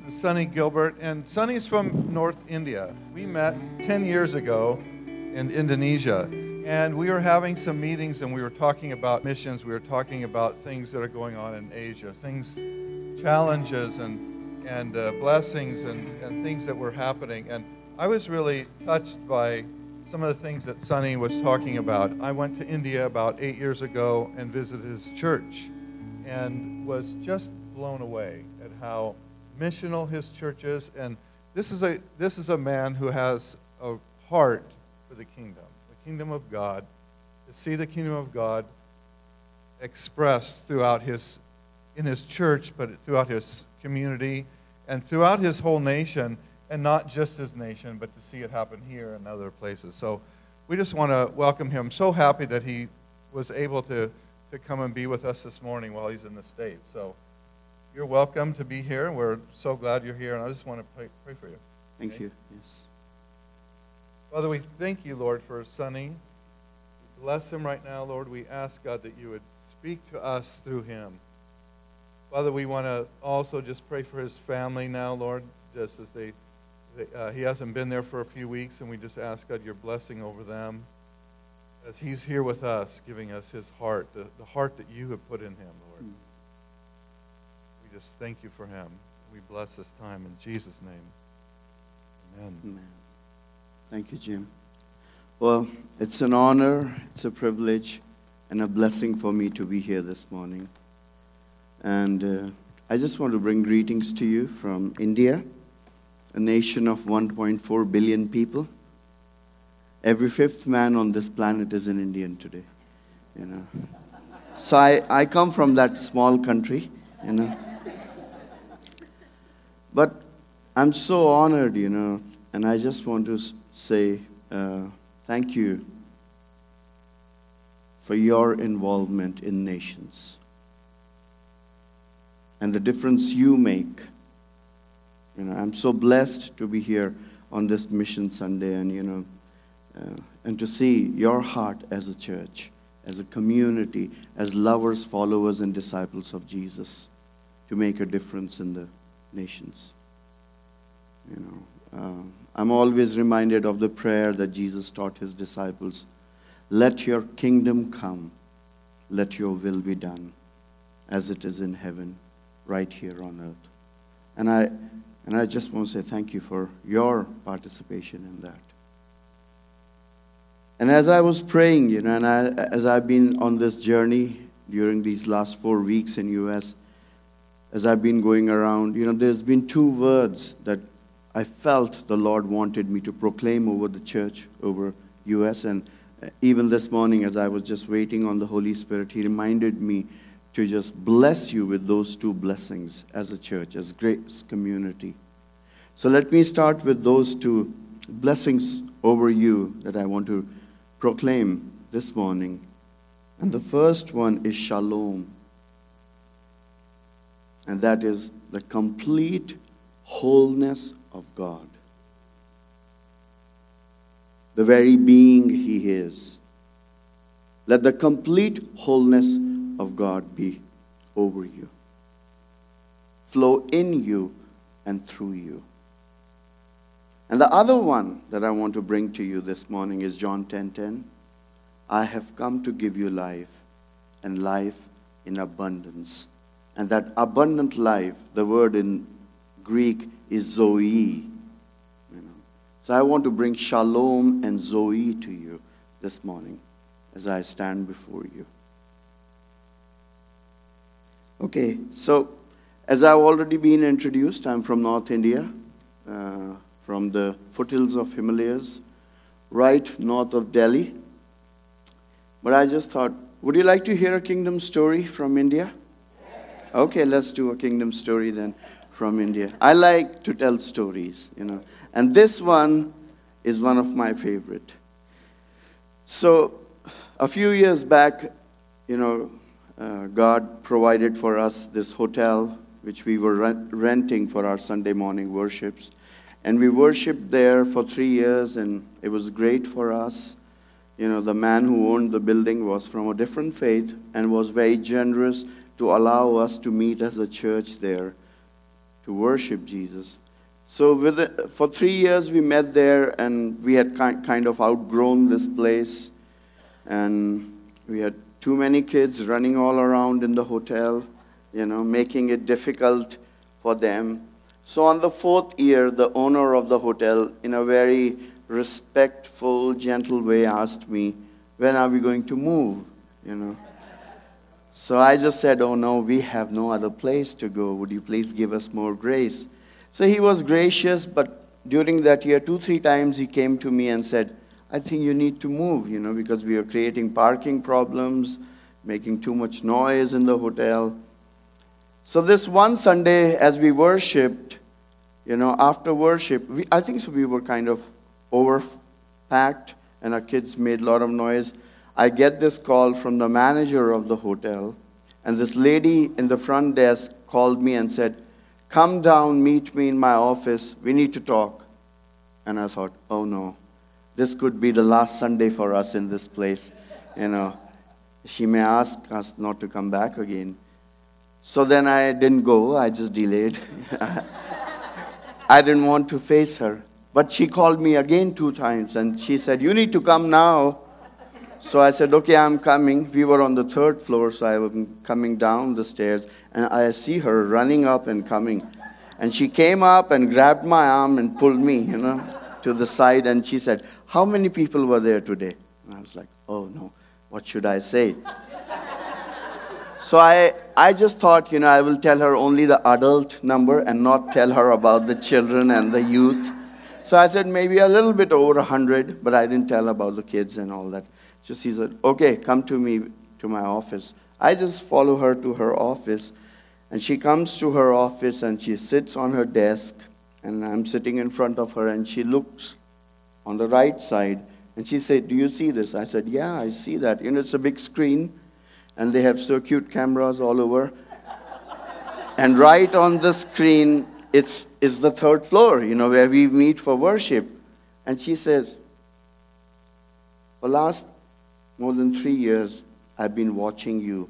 is Sonny Gilbert, and Sonny's from North India. We met 10 years ago in Indonesia, and we were having some meetings, and we were talking about missions. We were talking about things that are going on in Asia, challenges and blessings and things that were happening. And I was really touched by some of the things that Sonny was talking about. I went to India about 8 years ago and visited his church and was just blown away at how missional his church is. And this is a man who has a heart for the kingdom of God, to see the kingdom of God expressed in his church, but throughout his community and throughout his whole nation, and not just his nation, but to see it happen here and other places. So we just want to welcome him. So happy that he was able to come and be with us this morning while he's in the States. So you're welcome to be here. We're so glad you're here, and I just want to pray for you. Thank you. Yes. Father, we thank you, Lord, for Sonny. Bless him right now, Lord. We ask, God, that you would speak to us through him. Father, we want to also just pray for his family now, Lord, just as he hasn't been there for a few weeks, and we just ask, God, your blessing over them as he's here with us, giving us his heart, the heart that you have put in him, Lord. We just thank you for him. We bless this time in Jesus' name. Amen. Amen. Thank you, Jim. Well, it's an honor, it's a privilege, and a blessing for me to be here this morning. And I just want to bring greetings to you from India, a nation of 1.4 billion people. Every fifth man on this planet is an Indian today, you know. So I come from that small country, you know. But I'm so honored, you know, and I just want to say thank you for your involvement in nations and the difference you make. You know, I'm so blessed to be here on this Mission Sunday, and you know, and to see your heart as a church, as a community, as lovers, followers, and disciples of Jesus, to make a difference in the nations. You know, I'm always reminded of the prayer that Jesus taught his disciples: "Let your kingdom come, let your will be done, as it is in heaven, right here on earth." And I just want to say thank you for your participation in that. And as I was praying, you know, and as I've been on this journey during these last 4 weeks in U.S., as I've been going around, you know, there's been 2 words that I felt the Lord wanted me to proclaim over the church, over U.S. And even this morning, as I was just waiting on the Holy Spirit, he reminded me to just bless you with those 2 blessings as a church, as Grace Community. So let me start with those 2 blessings over you that I want to proclaim this morning. And the first one is shalom. And that is the complete wholeness of God. The very being he is. Let the complete wholeness of God be over you, flow in you and through you. And the other one that I want to bring to you this morning is John 10:10. I have come to give you life, and life in abundance. And that abundant life, the word in Greek is zoe. You know. So I want to bring shalom and zoe to you this morning as I stand before you. Okay, so as I've already been introduced, I'm from North India, from the foothills of Himalayas, right north of Delhi. But I just thought, would you like to hear a kingdom story from India? Okay, let's do a kingdom story then from India. I like to tell stories, you know, and this one is one of my favorite. So a few years back, you know, God provided for us this hotel, which we were renting for our Sunday morning worships. And we worshiped there for 3 years, and it was great for us. You know, the man who owned the building was from a different faith and was very generous to allow us to meet as a church there, to worship Jesus. So for 3 years we met there, and we had kind of outgrown this place. And we had too many kids running all around in the hotel, making it difficult for them. So on the 4th year, the owner of the hotel, in a very respectful, gentle way, asked me, when are we going to move? So I just said, oh no, we have no other place to go. Would you please give us more grace? So he was gracious, but during that year, 2-3 times he came to me and said, I think you need to move, because we are creating parking problems, making too much noise in the hotel. So this one Sunday, as we worshipped, after worship, I think so we were kind of overpacked, and our kids made a lot of noise. I get this call from the manager of the hotel, and this lady in the front desk called me and said, come down, meet me in my office, we need to talk. And I thought, oh no, this could be the last Sunday for us in this place. She may ask us not to come back again. So then I didn't go, I just delayed. I didn't want to face her. But she called me again 2 times, and she said, you need to come now. So I said, okay, I'm coming. We were on the 3rd floor, so I was coming down the stairs, and I see her running up and coming. And she came up and grabbed my arm and pulled me, to the side, and she said, how many people were there today? And I was like, oh no, what should I say? So I just thought, I will tell her only the adult number and not tell her about the children and the youth. So I said maybe a little bit over 100, but I didn't tell about the kids and all that. So she said, okay, come to me, to my office. I just follow her to her office, and she comes to her office and she sits on her desk, and I'm sitting in front of her, and she looks on the right side, and she said, do you see this? I said, yeah, I see that. It's a big screen, and they have circuit cameras all over. And right on the screen, it's the 3rd floor, where we meet for worship. And she says, for last more than 3 years, I've been watching you.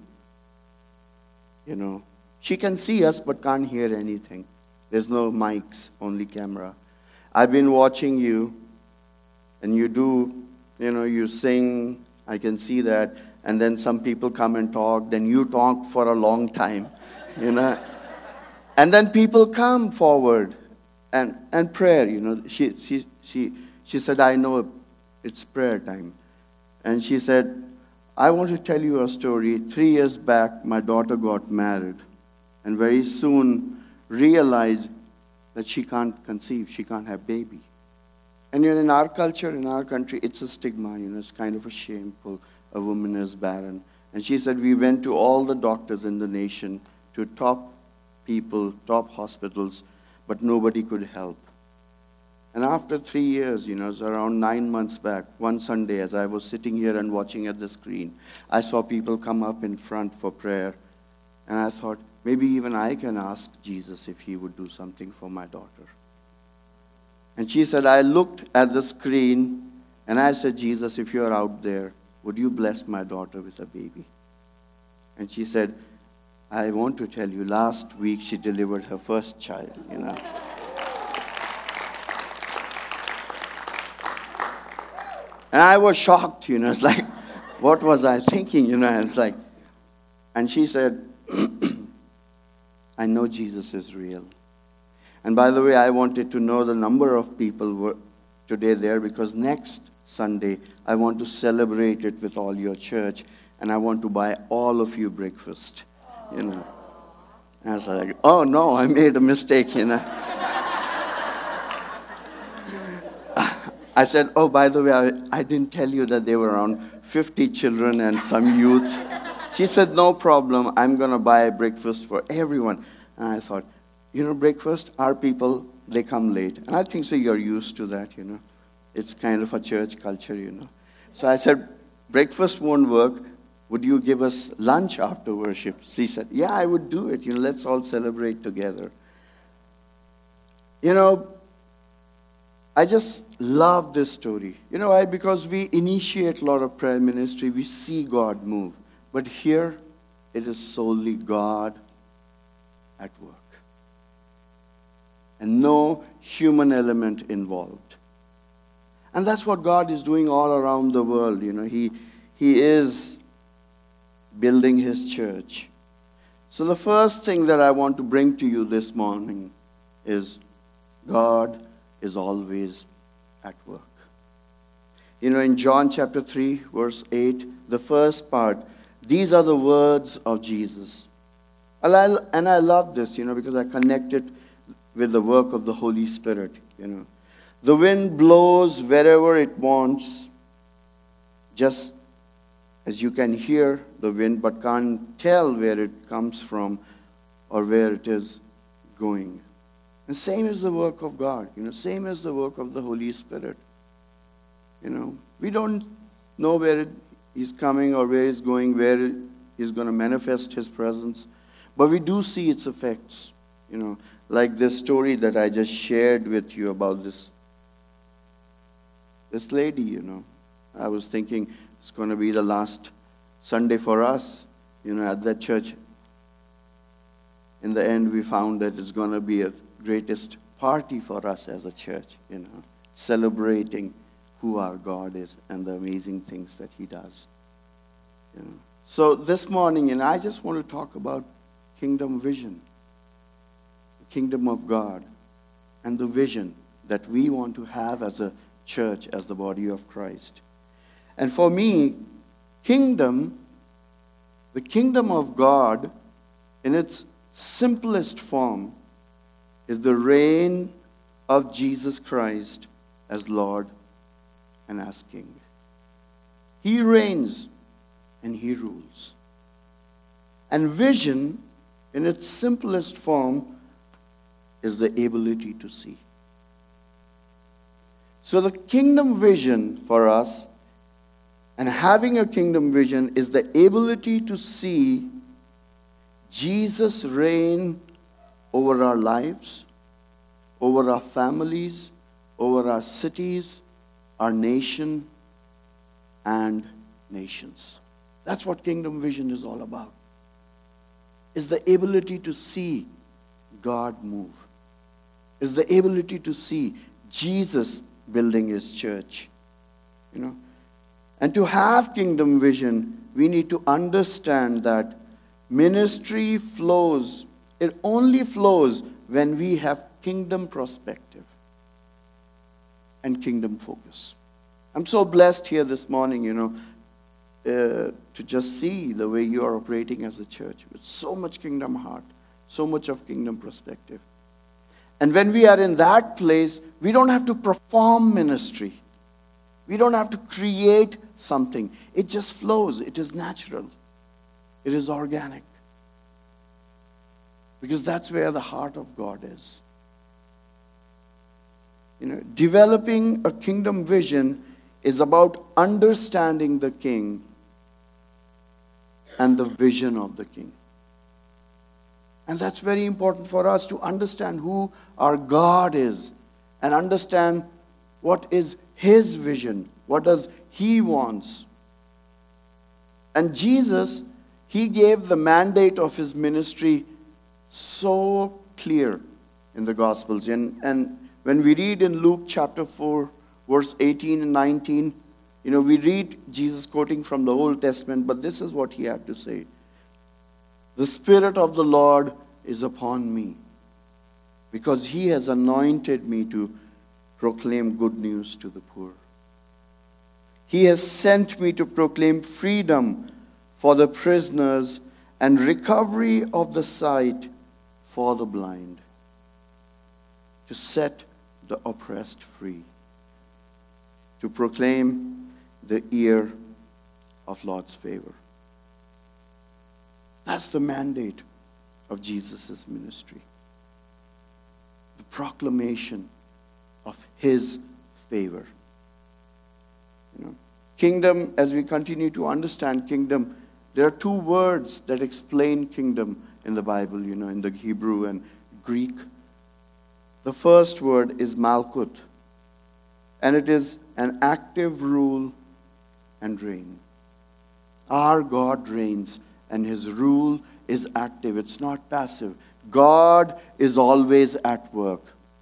She can see us but can't hear anything. There's no mics, only camera. I've been watching you, and you do, you sing, I can see that, and then some people come and talk, then you talk for a long time, And then people come forward and prayer, She said, I know it's prayer time. And she said, I want to tell you a story. 3 years back, my daughter got married, and very soon realized that she can't conceive, she can't have baby. And in our culture, in our country, it's a stigma, it's kind of a shameful, a woman is barren. And she said, we went to all the doctors in the nation, to top people, top hospitals, but nobody could help. And after 3 years, it was around 9 months back, one Sunday, as I was sitting here and watching at the screen, I saw people come up in front for prayer. And I thought, maybe even I can ask Jesus if he would do something for my daughter. And she said, I looked at the screen, and I said, Jesus, if you're out there, would you bless my daughter with a baby? And she said, I want to tell you, last week she delivered her first child, And I was shocked, it's like, what was I thinking, And it's like, and she said, I know Jesus is real. And by the way, I wanted to know the number of people were today there, because next Sunday, I want to celebrate it with all your church, and I want to buy all of you breakfast, And I was like, oh no, I made a mistake, I said, oh, by the way, I didn't tell you that there were around 50 children and some youth. She said, no problem, I'm going to buy breakfast for everyone. And I thought, breakfast, our people, they come late. And I think so you're used to that, It's kind of a church culture, So I said, breakfast won't work. Would you give us lunch after worship? She said, yeah, I would do it. Let's all celebrate together. I just love this story. Why? Because we initiate a lot of prayer ministry. We see God move. But here, it is solely God at work. and no human element involved. And that's what God is doing all around the world. He is building His church. So the first thing that I want to bring to you this morning is God is always at work. In John chapter 3, verse 8, the first part, these are the words of Jesus. And I love this, because I connect it with the work of the Holy Spirit, The wind blows wherever it wants, just as you can hear the wind but can't tell where it comes from or where it is going. And same is the work of God, same as the work of the Holy Spirit. We don't know where He's coming or where He's going, where He's going to manifest His presence. But we do see its effects, like this story that I just shared with you about this lady, I was thinking it's going to be the last Sunday for us, at that church. In the end, we found that it's going to be a greatest party for us as a church, celebrating who our God is and the amazing things that He does. So this morning, I just want to talk about kingdom vision, the kingdom of God, and the vision that we want to have as a church, as the body of Christ. And for me, the kingdom of God, in its simplest form, is the reign of Jesus Christ as Lord and as King. He reigns and He rules. And vision, in its simplest form, is the ability to see. So the kingdom vision for us, and having a kingdom vision, is the ability to see Jesus reign over our lives, over our families, over our cities, our nation, and nations. That's what kingdom vision is all about. Is the ability to see God move. Is the ability to see Jesus building His church. And to have kingdom vision, we need to understand that ministry flows. It only flows when we have kingdom perspective and kingdom focus. I'm so blessed here this morning, to just see the way you are operating as a church with so much kingdom heart, so much of kingdom perspective. And when we are in that place, we don't have to perform ministry. We don't have to create something. It just flows. It is natural. It is organic. Because that's where the heart of God is. Developing a kingdom vision is about understanding the King and the vision of the King. And that's very important for us to understand who our God is and understand what is His vision, what does He wants. And Jesus, He gave the mandate of His ministry so clear in the Gospels. And when we read in Luke chapter 4, verse 18 and 19, we read Jesus quoting from the Old Testament, but this is what He had to say. The Spirit of the Lord is upon me, because He has anointed me to proclaim good news to the poor. He has sent me to proclaim freedom for the prisoners and recovery of the sight for the blind, to set the oppressed free, to proclaim the year of Lord's favor. That's the mandate of Jesus' ministry. The proclamation of His favor. Kingdom, as we continue to understand kingdom, there are two words that explain kingdom in the Bible, in the Hebrew and Greek. The first word is malkut, and it is an active rule and reign. Our God reigns, and His rule is active. It's not passive. God is always at work.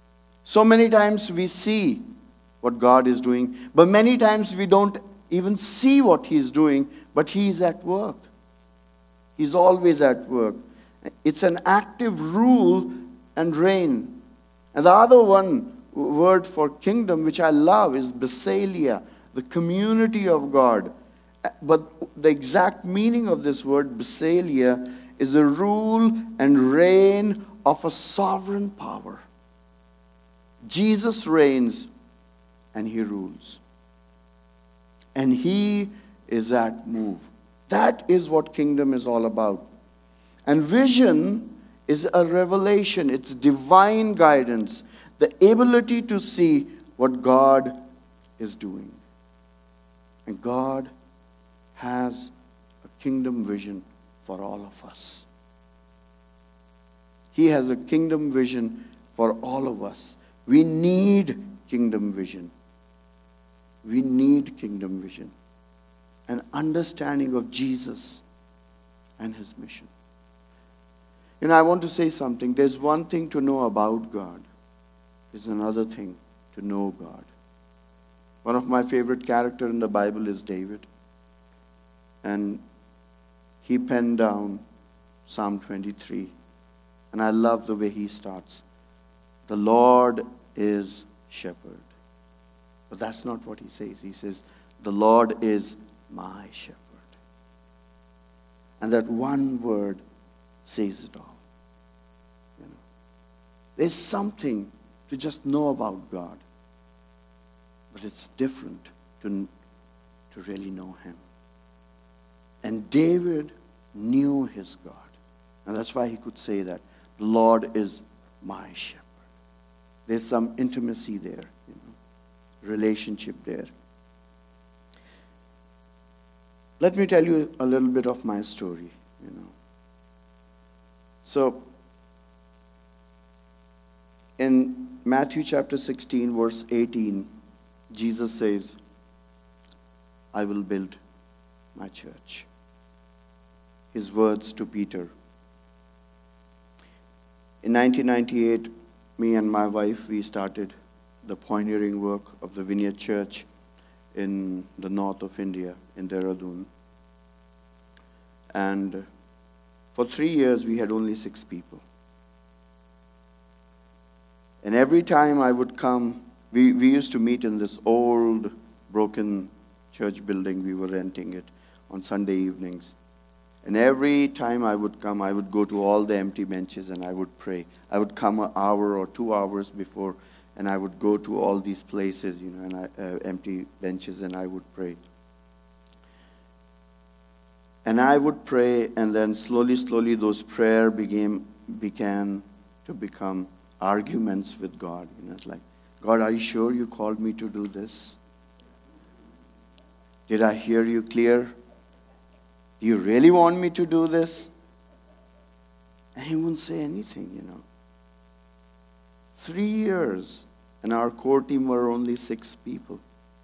So many times we see what God is doing, but many times we don't even see what He's doing, but He is at work. He's always at work. It's an active rule and reign. And the other one word for kingdom, which I love, is Basileia, the community of God. But the exact meaning of this word, Basileia, is a rule and reign of a sovereign power. Jesus reigns and He rules. And He is at move. That is what kingdom is all about. And vision is a revelation. It's divine guidance. The ability to see what God is doing. And God has a kingdom vision for all of us. He has a kingdom vision for all of us. We need kingdom vision. We need kingdom vision. An understanding of Jesus and His mission. I want to say something. There's one thing to know about God. There's another thing to know God. One of my favorite characters in the Bible is David. And he penned down Psalm 23. And I love the way he starts. The Lord is shepherd. But that's not what he says. He says, the Lord is my shepherd. And that one word says it all. There's something to just know about God. But it's different to really know Him. And David knew his God. And that's why he could say that. The Lord is my shepherd. There's some intimacy there, relationship there. Let me tell you a little bit of my story, So, in Matthew chapter 16, verse 18, Jesus says, I will build my church. His words to Peter. In 1998, me and my wife, we started the pioneering work of the Vineyard Church in the north of India, in Dehradun. And for 3 years, we had only 6 people. And every time I would come, we used to meet in this old, broken church building. We were renting it on Sunday evenings. And every time I would come, I would go to all the empty benches and I would pray. I would come an hour or 2 hours before, and I would go to all these places, empty benches, and I would pray. And I would pray, and then slowly, those prayers began to become arguments with God. It's like, God, are you sure you called me to do this? Did I hear you clear? Do you really want me to do this? And he wouldn't say anything, 3 years, and our core team were only 6 people.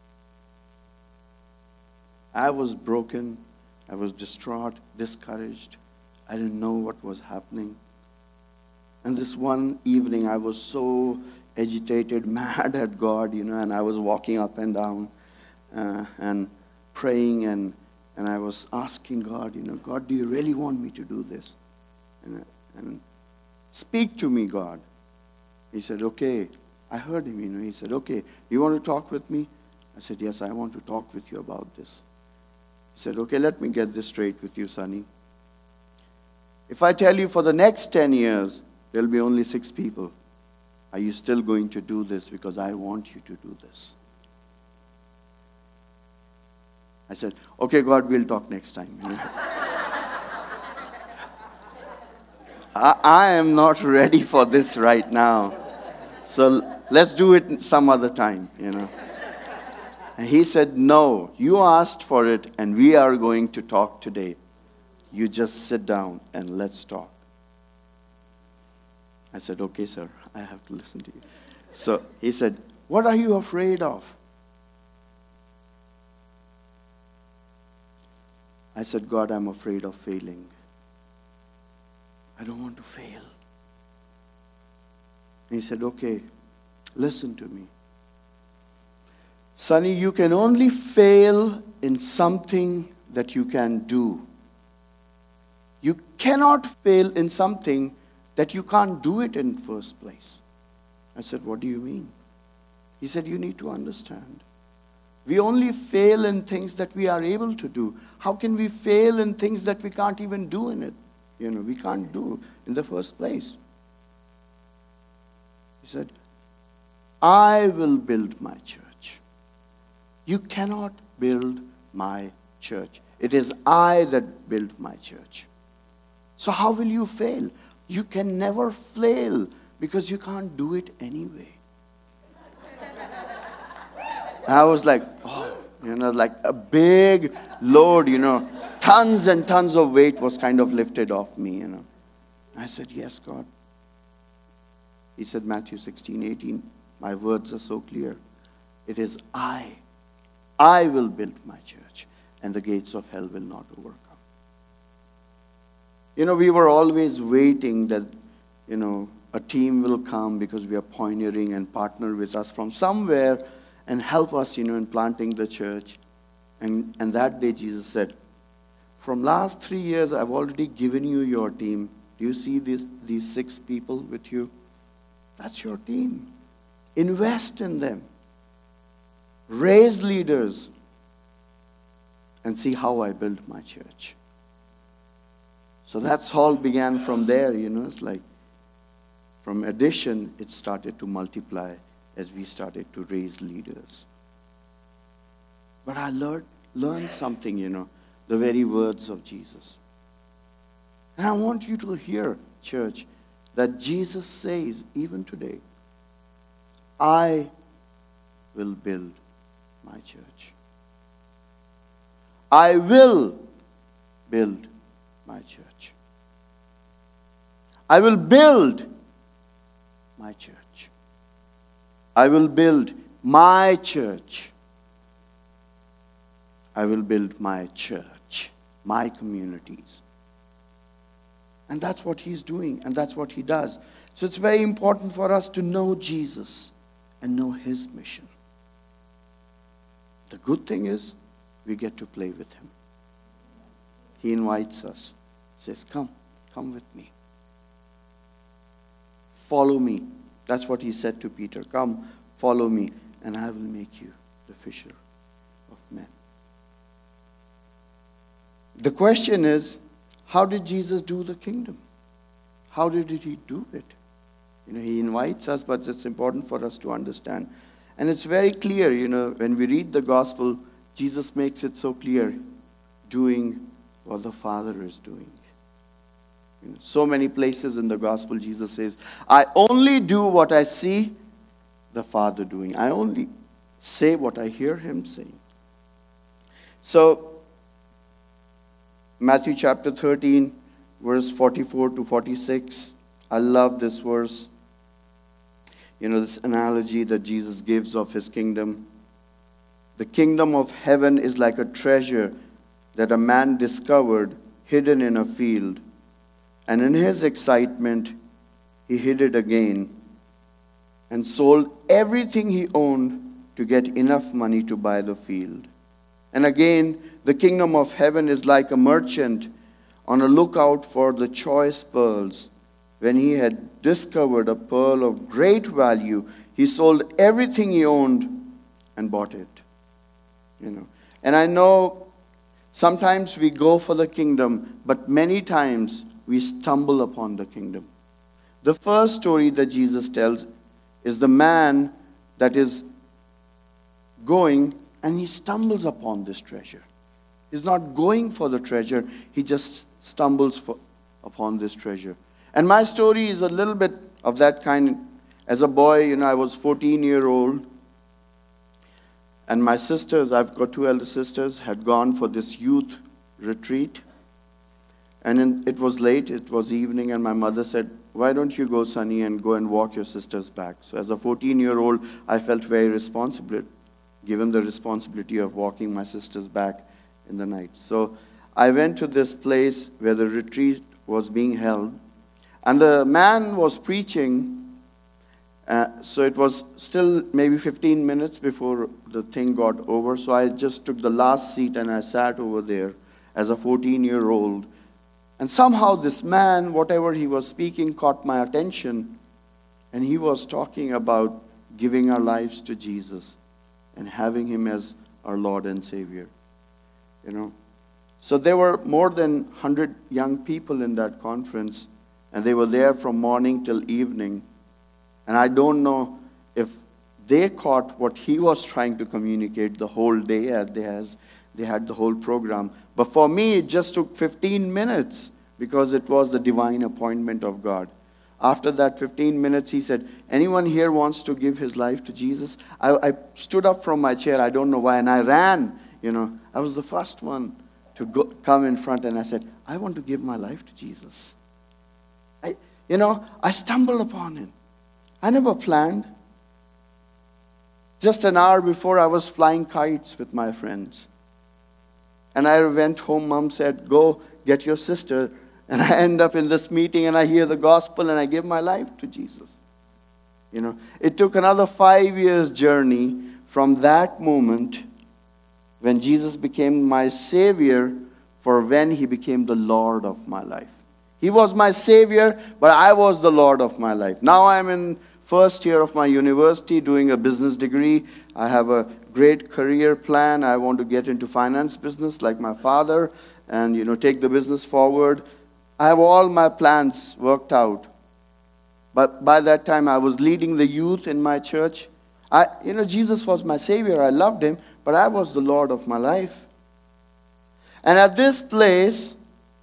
I was broken. I was distraught, discouraged. I didn't know what was happening. And this one evening, I was so agitated, mad at God, and I was walking up and down and praying, and I was asking God, God, do you really want me to do this? And speak to me, God. He said, okay. I heard him, he said, okay, you want to talk with me? I said, yes, I want to talk with you about this. He said, okay, let me get this straight with you, Sonny. If I tell you for the next 10 years, there'll be only 6 people, are you still going to do this? Because I want you to do this. I said, okay, God, we'll talk next time. I am not ready for this right now. So let's do it some other time, And he said, no, you asked for it, and we are going to talk today. You just sit down and let's talk. I said, okay, sir, I have to listen to you. So he said, what are you afraid of? I said, God, I'm afraid of failing. I don't want to fail. And he said, okay, Listen to me. Sonny, you can only fail in something that you can do. You cannot fail in something that you can't do it in first place. I said, what do you mean? He said, you need to understand. We only fail in things that we are able to do. How can we fail in things that we can't even do in it? We can't do in the first place. He said, I will build my church. You cannot build my church. It is I that build my church. So how will you fail? You can never fail because you can't do it anyway. I was like, like a big load, tons and tons of weight was kind of lifted off me, I said, yes, God. He said, Matthew 16:18, my words are so clear. It is I will build my church, and the gates of hell will not overcome. We were always waiting that, a team will come because we are pioneering and partner with us from somewhere and help us, in planting the church. And that day Jesus said, from last 3 years, I've already given you your team. Do you see these 6 people with you? That's your team. Invest in them. Raise leaders. And see how I build my church. So that's all began from there, It's like from addition, it started to multiply as we started to raise leaders. But I learned something, the very words of Jesus. And I want you to hear, church, that Jesus says, even today, I will build my church. I will build my church. I will build my church. I will build my church. I will build my church, my communities. And that's what he's doing, and that's what he does. So it's very important for us to know Jesus and know his mission. The good thing is, we get to play with him. He invites us, says, come with me. Follow me. That's what he said to Peter. Come, follow me, and I will make you the fisher of men. The question is, how did Jesus do the kingdom? How did he do it? He invites us, but it's important for us to understand. And it's very clear, when we read the gospel, Jesus makes it so clear, doing what the Father is doing. So many places in the gospel, Jesus says, I only do what I see the Father doing. I only say what I hear him saying. So, Matthew chapter 13, verse 44 to 46. I love this verse. This analogy that Jesus gives of his kingdom. The kingdom of heaven is like a treasure that a man discovered hidden in a field. And in his excitement, he hid it again and sold everything he owned to get enough money to buy the field. And again, the kingdom of heaven is like a merchant on a lookout for the choice pearls. When he had discovered a pearl of great value, he sold everything he owned and bought it. And I know sometimes we go for the kingdom, but many times we stumble upon the kingdom. The first story that Jesus tells is the man that is going and he stumbles upon this treasure. He's not going for the treasure, he just stumbles upon this treasure. And my story is a little bit of that kind. As a boy, I was 14-year-old. And my sisters, I've got 2 elder sisters, had gone for this youth retreat. And it was late, it was evening, and my mother said, why don't you go, Sonny, and go and walk your sisters back? So as a 14-year-old, I felt very responsible, given the responsibility of walking my sisters back in the night. So I went to this place where the retreat was being held. And the man was preaching, So it was still maybe 15 minutes before the thing got over. So I just took the last seat and I sat over there as a 14-year-old. And somehow this man, whatever he was speaking, caught my attention. And he was talking about giving our lives to Jesus and having him as our Lord and Savior. You know. So there were more than 100 young people in that conference. And they were there from morning till evening. And I don't know if they caught what he was trying to communicate the whole day as they had the whole program. But for me, it just took 15 minutes because it was the divine appointment of God. After that 15 minutes, he said, anyone here wants to give his life to Jesus? I stood up from my chair, I don't know why, and I ran. You know, I was the first one to come in front, and I said, I want to give my life to Jesus. I stumbled upon him. I never planned. Just an hour before, I was flying kites with my friends. And I went home, Mom said, go get your sister. And I end up in this meeting and I hear the gospel and I give my life to Jesus. You know, it took another 5 years journey from that moment when Jesus became my Savior for when he became the Lord of my life. He was my Savior, but I was the Lord of my life. Now I'm in first year of my university doing a business degree. I have a great career plan. I want to get into finance business like my father and, take the business forward. I have all my plans worked out. But by that time, I was leading the youth in my church. Jesus was my Savior. I loved him, but I was the Lord of my life. And at this place,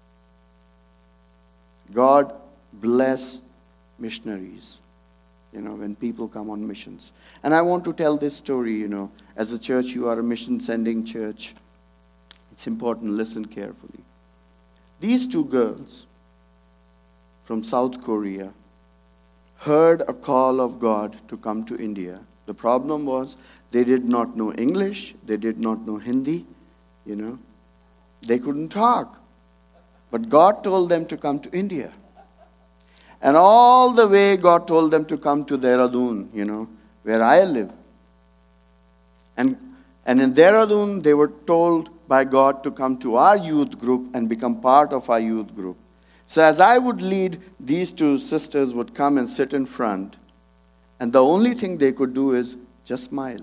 God bless missionaries, when people come on missions. And I want to tell this story, as a church, you are a mission-sending church. It's important, listen carefully. These two girls from South Korea heard a call of God to come to India. The problem was they did not know English, they did not know Hindi, They couldn't talk. But God told them to come to India. And all the way God told them to come to Dehradun, where I live. And in Dehradun, they were told by God to come to our youth group and become part of our youth group. So as I would lead, these two sisters would come and sit in front. And the only thing they could do is just smile,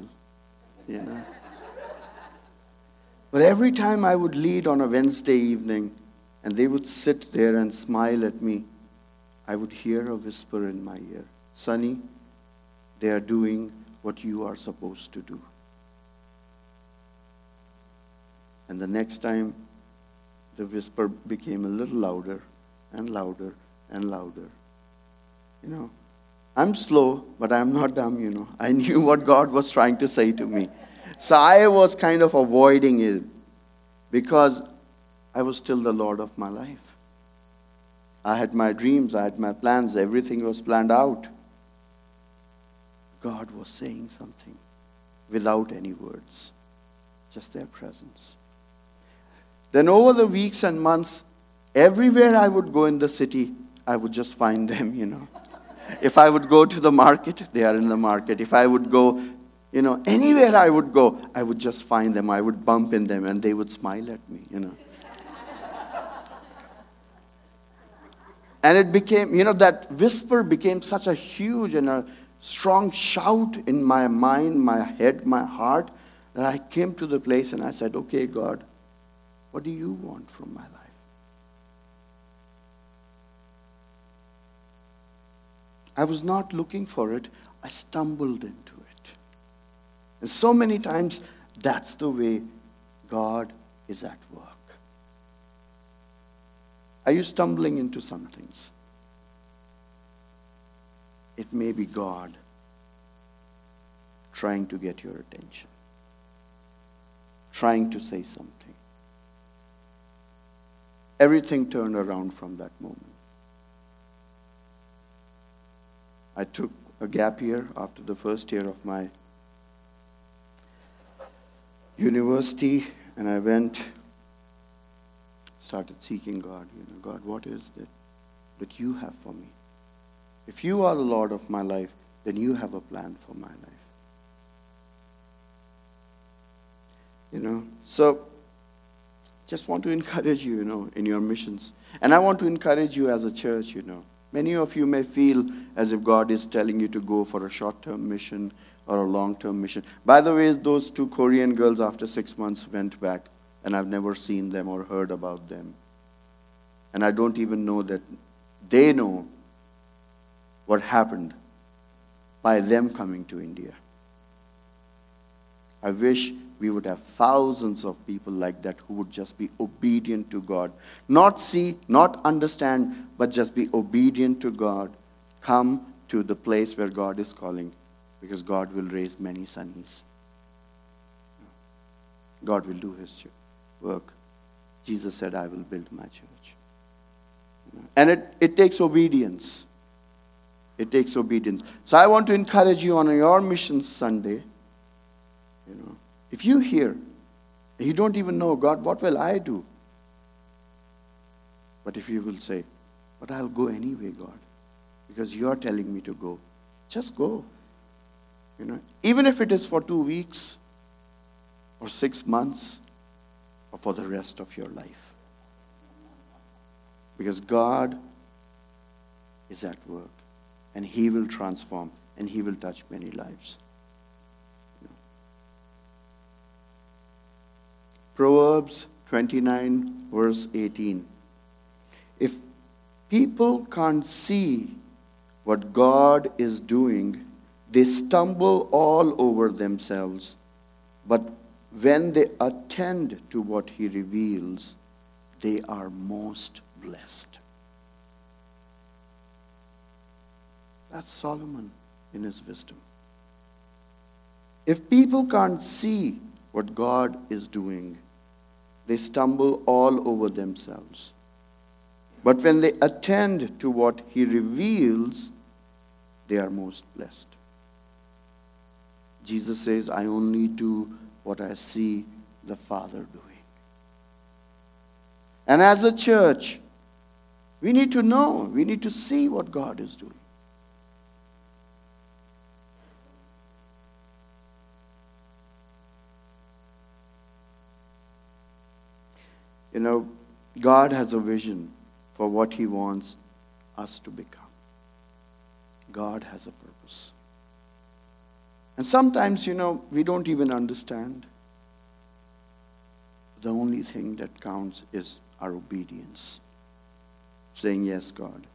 But every time I would lead on a Wednesday evening, and they would sit there and smile at me, I would hear a whisper in my ear, Sonny, they are doing what you are supposed to do. And the next time, the whisper became a little louder and louder and louder. I'm slow, but I'm not dumb, I knew what God was trying to say to me. So I was kind of avoiding it because I was still the Lord of my life. I had my dreams, I had my plans, everything was planned out. God was saying something without any words, just their presence. Then over the weeks and months, everywhere I would go in the city, I would just find them, If I would go to the market, they are in the market. If I would go, anywhere I would go, I would just find them. I would bump in them and they would smile at me, And it became, that whisper became such a huge and a strong shout in my mind, my head, my heart, that I came to the place and I said, okay, God, what do you want from my life? I was not looking for it. I stumbled into it. And so many times, that's the way God is at work. Are you stumbling into some things? It may be God trying to get your attention, trying to say something. Everything turned around from that moment. I took a gap year after the first year of my university, and I started seeking God. God, what is it that you have for me? If you are the Lord of my life, then you have a plan for my life. So just want to encourage you, in your missions. And I want to encourage you as a church. Many of you may feel as if God is telling you to go for a short-term mission or a long-term mission. By the way, those 2 Korean girls after 6 months went back, and I've never seen them or heard about them. And I don't even know that they know what happened by them coming to India. I wish we would have thousands of people like that who would just be obedient to God. Not see, not understand, but just be obedient to God. Come to the place where God is calling, because God will raise many Sunnis. God will do His work. Jesus said, I will build my church. And it takes obedience. It takes obedience. So I want to encourage you on your Mission Sunday, if you hear, you don't even know, God, what will I do? But if you will say, but I'll go anyway, God, because you're telling me to go, just go. Even if it is for 2 weeks or 6 months or for the rest of your life. Because God is at work, and He will transform, and He will touch many lives. Proverbs 29, verse 18. If people can't see what God is doing, they stumble all over themselves. But when they attend to what He reveals, they are most blessed. That's Solomon in his wisdom. If people can't see what God is doing, they stumble all over themselves. But when they attend to what He reveals, they are most blessed. Jesus says, I only do what I see the Father doing. And as a church, we need to know, we need to see what God is doing. God has a vision for what He wants us to become. God has a purpose. And sometimes, we don't even understand. The only thing that counts is our obedience. Saying, yes, God.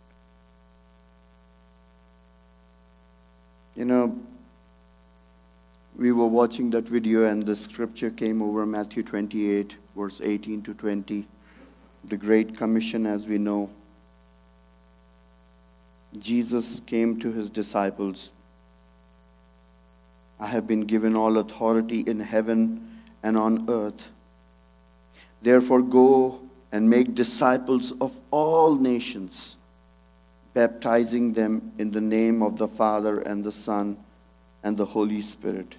We were watching that video and the scripture came over, Matthew 28, verse 18 to 20. The Great Commission, as we know. Jesus came to His disciples. I have been given all authority in heaven and on earth. Therefore go and make disciples of all nations, baptizing them in the name of the Father and the Son and the Holy Spirit.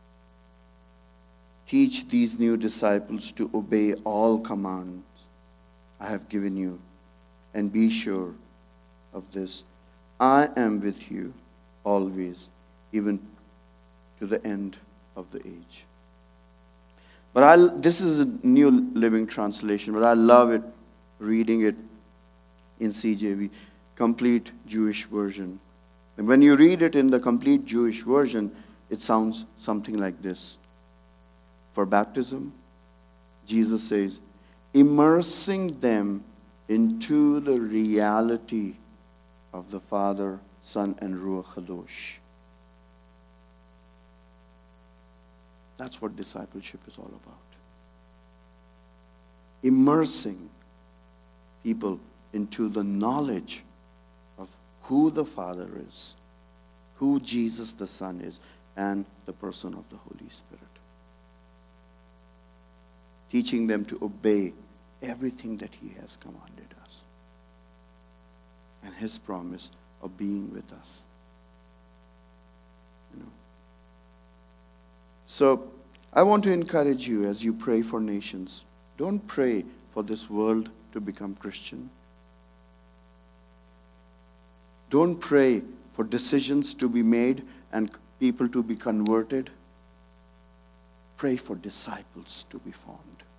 Teach these new disciples to obey all commands I have given you, and be sure of this: I am with you always, even to the end of the age. But this is a New Living Translation, but I love it, reading it in CJV, Complete Jewish Version. And when you read it in the Complete Jewish Version, it sounds something like this. For baptism, Jesus says, immersing them into the reality of the Father, Son, and Ruach HaKodesh. That's what discipleship is all about. Immersing people into the knowledge of who the Father is, who Jesus the Son is, and the person of the Holy Spirit. Teaching them to obey everything that He has commanded us. And His promise of being with us. So, I want to encourage you as you pray for nations. Don't pray for this world to become Christian. Don't pray for decisions to be made and people to be converted. Pray for disciples to be formed.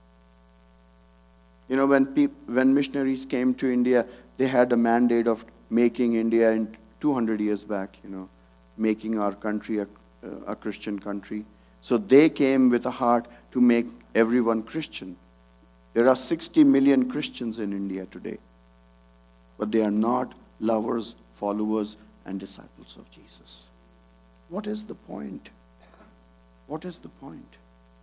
You know, when missionaries came to India, they had a mandate of making India in 200 years back, making our country a Christian country. So they came with a heart to make everyone Christian. There are 60 million Christians in India today, but they are not lovers, followers, and disciples of Jesus. What is the point? What is the point?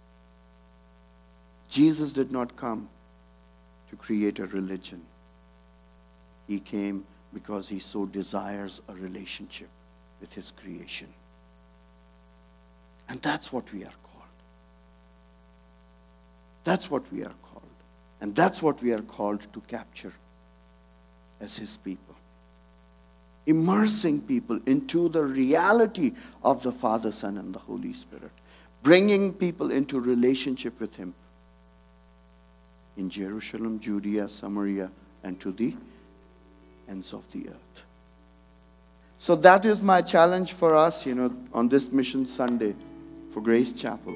Jesus did not come to create a religion. He came because he so desires a relationship with his creation. And that's what we are called. That's what we are called. And that's what we are called to capture as his people. Immersing people into the reality of the Father, Son, and the Holy Spirit. Bringing people into relationship with him in Jerusalem, Judea, Samaria, and to the ends of the earth. So that is my challenge for us, on this Mission Sunday for Grace Chapel.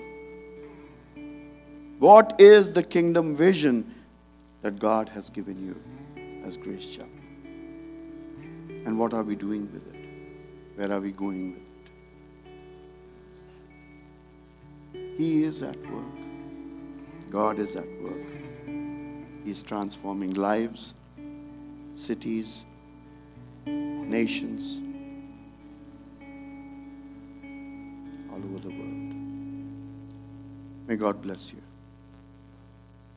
What is the kingdom vision that God has given you as Grace Chapel? And what are we doing with it? Where are we going with it? He is at work. God is at work. He is transforming lives, cities, nations, all over the world. May God bless you.